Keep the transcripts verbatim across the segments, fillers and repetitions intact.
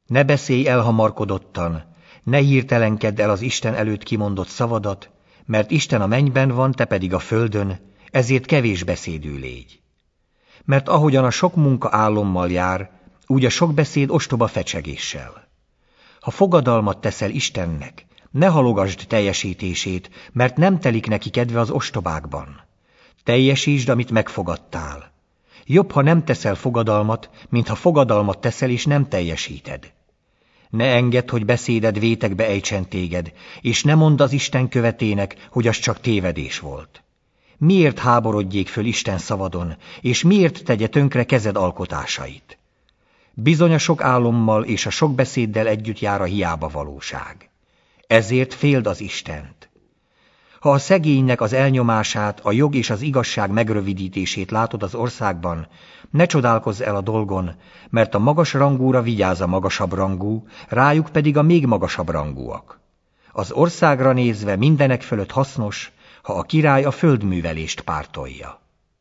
Ne beszélj elhamarkodottan, ne hirtelenkedd el az Isten előtt kimondott szavadat, mert Isten a mennyben van, te pedig a földön, ezért kevés beszédű légy. Mert ahogyan a sok munka álommal jár, úgy a sok beszéd ostoba fecsegéssel. Ha fogadalmat teszel Istennek, ne halogasd teljesítését, mert nem telik neki kedve az ostobákban. Teljesítsd, amit megfogadtál. Jobb, ha nem teszel fogadalmat, mint ha fogadalmat teszel és nem teljesíted. Ne engedd, hogy beszéded vétekbe ejtsen téged, és ne mondd az Isten követének, hogy az csak tévedés volt. Miért háborodjék föl Isten szavadon, és miért tegye tönkre kezed alkotásait? Bizony a sok álommal és a sok beszéddel együtt jár a hiába valóság. Ezért féld az Istent. Ha a szegénynek az elnyomását, a jog és az igazság megrövidítését látod az országban, ne csodálkozz el a dolgon, mert a magas rangúra vigyáz a magasabb rangú, rájuk pedig a még magasabb rangúak. Az országra nézve mindenek fölött hasznos, ha a király a földművelést pártolja.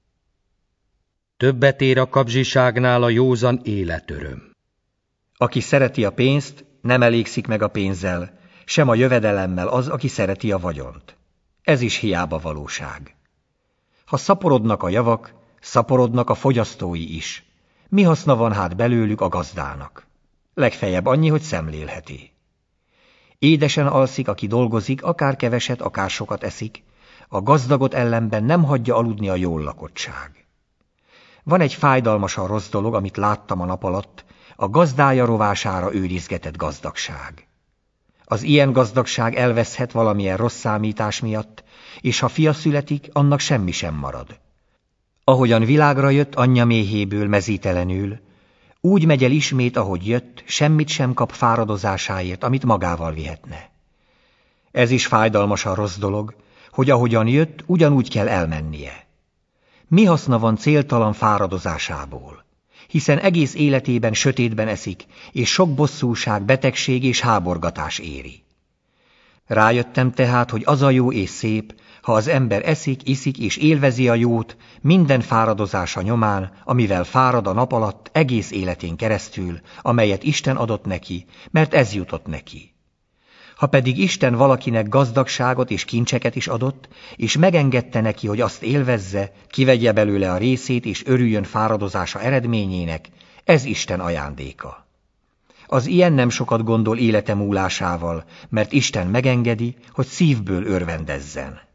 Többet ér a kapzsiságnál a józan életöröm. Aki szereti a pénzt, nem elégszik meg a pénzzel, sem a jövedelemmel az, aki szereti a vagyont. Ez is hiába valóság. Ha szaporodnak a javak, szaporodnak a fogyasztói is. Mi haszna van hát belőlük a gazdának? Legfeljebb annyi, hogy szemlélheti. Édesen alszik, aki dolgozik, akár keveset, akár sokat eszik, a gazdagot ellenben nem hagyja aludni a jól lakottság. Van egy fájdalmasan rossz dolog, amit láttam a nap alatt, a gazdája rovására őrizgetett gazdagság. Az ilyen gazdagság elveszhet valamilyen rossz számítás miatt, és ha fia születik, annak semmi sem marad. Ahogyan világra jött anyja méhéből mezítelenül, úgy megy el ismét, ahogy jött, semmit sem kap fáradozásáért, amit magával vihetne. Ez is fájdalmasan rossz dolog, hogy ahogyan jött, ugyanúgy kell elmennie. Mi haszna van céltalan fáradozásából? Hiszen egész életében sötétben eszik, és sok bosszúság, betegség és háborgatás éri. Rájöttem tehát, hogy az a jó és szép, ha az ember eszik, iszik és élvezi a jót minden fáradozása nyomán, amivel fárad a nap alatt egész életén keresztül, amelyet Isten adott neki, mert ez jutott neki. Ha pedig Isten valakinek gazdagságot és kincseket is adott, és megengedte neki, hogy azt élvezze, kivegye belőle a részét és örüljön fáradozása eredményének, ez Isten ajándéka. Az ilyen nem sokat gondol élete múlásával, mert Isten megengedi, hogy szívből örvendezzen.